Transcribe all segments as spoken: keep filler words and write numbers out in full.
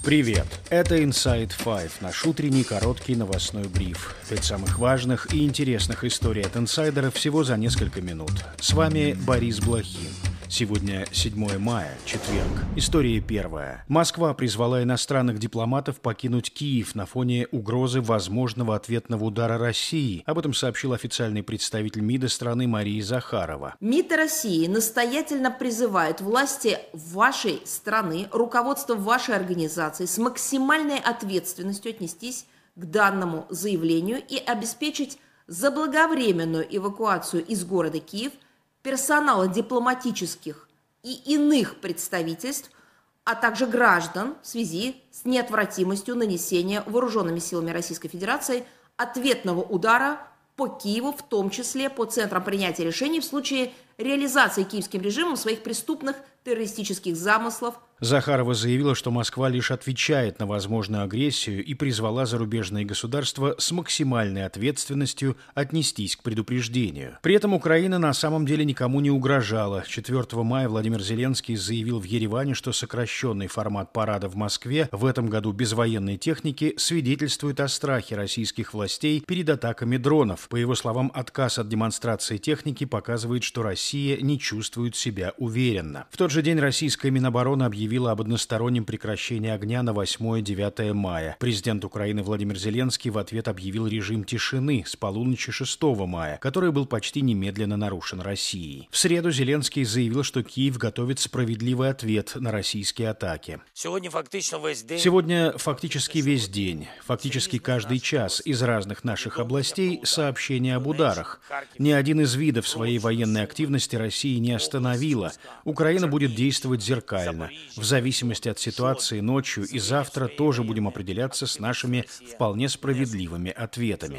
Привет! Это Inside Five, наш утренний короткий новостной бриф. Пять самых важных и интересных историй от инсайдеров всего за несколько минут. С вами Борис Блохин. Сегодня седьмое мая, четверг. История первая. Москва призвала иностранных дипломатов покинуть Киев на фоне угрозы возможного ответного удара России. Об этом сообщил официальный представитель МИДа страны Мария Захарова. МИД России настоятельно призывает власти вашей страны, руководство вашей организации с максимальной ответственностью отнестись к данному заявлению и обеспечить заблаговременную эвакуацию из города Киев персонала дипломатических и иных представительств, а также граждан в связи с неотвратимостью нанесения вооруженными силами Российской Федерации ответного удара по Киеву, в том числе по центрам принятия решений в случае реализации киевским режимом своих преступных террористических замыслов. Захарова заявила, что Москва лишь отвечает на возможную агрессию и призвала зарубежные государства с максимальной ответственностью отнестись к предупреждению. При этом Украина на самом деле никому не угрожала. четвёртого мая Владимир Зеленский заявил в Ереване, что сокращенный формат парада в Москве в этом году без военной техники свидетельствует о страхе российских властей перед атаками дронов. По его словам, отказ от демонстрации техники показывает, что Россия не чувствует себя уверенно. В тот же день российская Минобороны объявила объявила об одностороннем прекращении огня на восьмое-девятое мая. Президент Украины Владимир Зеленский в ответ объявил режим тишины с полуночи шестого мая, который был почти немедленно нарушен Россией. В среду Зеленский заявил, что Киев готовит справедливый ответ на российские атаки. Сегодня фактически весь день, Сегодня фактически весь день, фактически каждый час из разных наших областей сообщения об ударах. Ни один из видов своей военной активности России не остановила. Украина будет действовать зеркально. В зависимости от ситуации ночью и завтра тоже будем определяться с нашими вполне справедливыми ответами.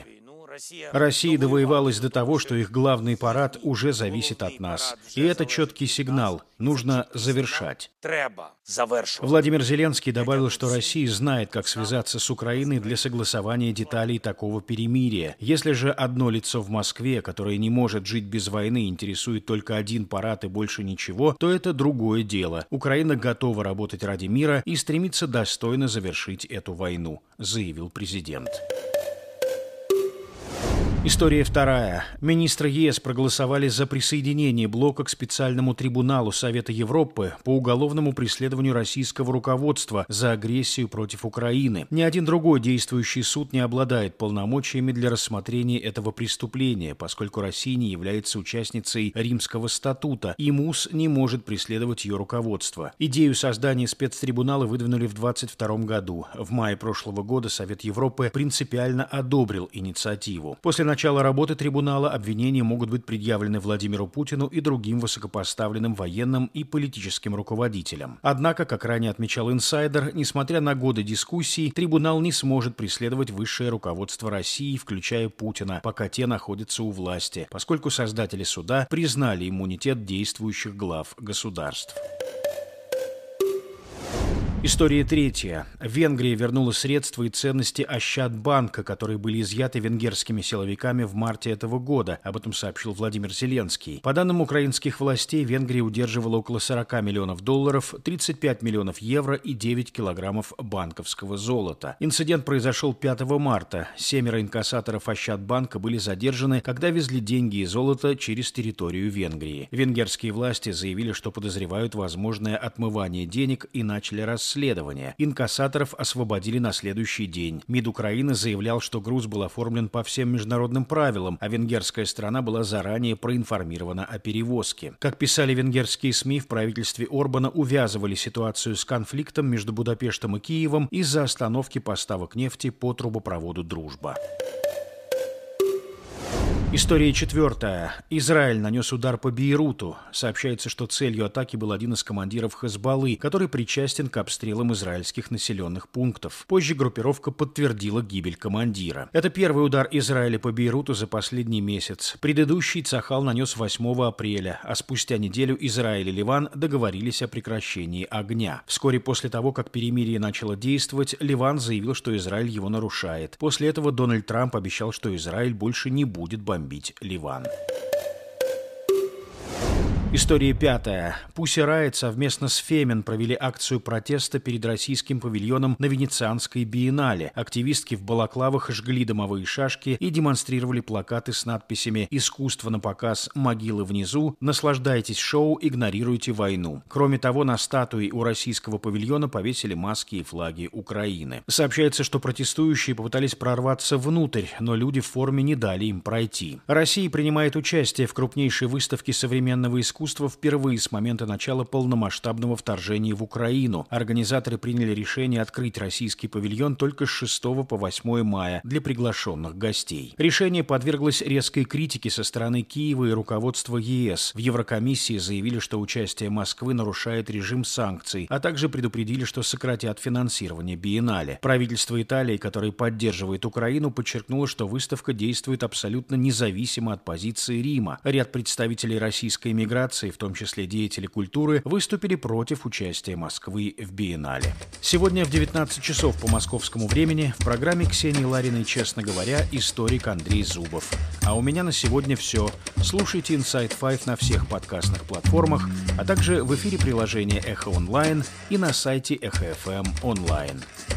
Россия довоевалась до того, что их главный парад уже зависит от нас. И это четкий сигнал. Нужно завершать. Владимир Зеленский добавил, что Россия знает, как связаться с Украиной для согласования деталей такого перемирия. Если же одно лицо в Москве, которое не может жить без войны, интересует только один парад и больше ничего, то это другое дело. Украина готова работать ради мира и стремится достойно завершить эту войну, заявил президент. История вторая. Министры ЕС проголосовали за присоединение блока к специальному трибуналу Совета Европы по уголовному преследованию российского руководства за агрессию против Украины. Ни один другой действующий суд не обладает полномочиями для рассмотрения этого преступления, поскольку Россия не является участницей Римского статута, и МУС не может преследовать ее руководство. Идею создания спецтрибунала выдвинули в двадцать втором году. В мае прошлого года Совет Европы принципиально одобрил инициативу. После начала работы трибунала обвинения могут быть предъявлены Владимиру Путину и другим высокопоставленным военным и политическим руководителям. Однако, как ранее отмечал инсайдер, несмотря на годы дискуссий, трибунал не сможет преследовать высшее руководство России, включая Путина, пока те находятся у власти, поскольку создатели суда признали иммунитет действующих глав государств. История третья. Венгрия вернула средства и ценности Ощадбанка, которые были изъяты венгерскими силовиками в марте этого года. Об этом сообщил Владимир Зеленский. По данным украинских властей, Венгрия удерживала около сорока миллионов долларов, тридцать пять миллионов евро и девять килограммов банковского золота. Инцидент произошел пятого марта. Семеро инкассаторов Ощадбанка были задержаны, когда везли деньги и золото через территорию Венгрии. Венгерские власти заявили, что подозревают возможное отмывание денег и начали расследование. Инкассаторов освободили на следующий день. МИД Украины заявлял, что груз был оформлен по всем международным правилам, а венгерская сторона была заранее проинформирована о перевозке. Как писали венгерские СМИ, в правительстве Орбана увязывали ситуацию с конфликтом между Будапештом и Киевом из-за остановки поставок нефти по трубопроводу «Дружба». История четвертая. Израиль нанес удар по Бейруту. Сообщается, что целью атаки был один из командиров Хезболлы, который причастен к обстрелам израильских населенных пунктов. Позже группировка подтвердила гибель командира. Это первый удар Израиля по Бейруту за последний месяц. Предыдущий Цахал нанес восьмого апреля, а спустя неделю Израиль и Ливан договорились о прекращении огня. Вскоре после того, как перемирие начало действовать, Ливан заявил, что Израиль его нарушает. После этого Дональд Трамп обещал, что Израиль больше не будет бомбить Ливан. История пятая. Pussy Riot совместно с Фемен провели акцию протеста перед российским павильоном на Венецианской биеннале. Активистки в балаклавах жгли дымовые шашки и демонстрировали плакаты с надписями «Искусство на показ, могилы внизу», «Наслаждайтесь шоу, игнорируйте войну». Кроме того, на статуи у российского павильона повесили маски и флаги Украины. Сообщается, что протестующие попытались прорваться внутрь, но люди в форме не дали им пройти. Россия принимает участие в крупнейшей выставке современного искусства впервые с момента начала полномасштабного вторжения в Украину. Организаторы приняли решение открыть российский павильон только с шестого по восьмое мая для приглашенных гостей. Решение подверглось резкой критике со стороны Киева и руководства ЕС. В Еврокомиссии заявили, что участие Москвы нарушает режим санкций, а также предупредили, что сократят финансирование биеннале. Правительство Италии, которое поддерживает Украину, подчеркнуло, что выставка действует абсолютно независимо от позиции Рима. Ряд представителей российской миграции, в том числе деятели культуры, выступили против участия Москвы в биеннале. Сегодня в девятнадцать часов по московскому времени в программе Ксении Лариной «Честно говоря» историк Андрей Зубов. А у меня на сегодня все. Слушайте Inside пять на всех подкастных платформах, а также в эфире приложения Эхо Онлайн и на сайте Эхо эф эм онлайн.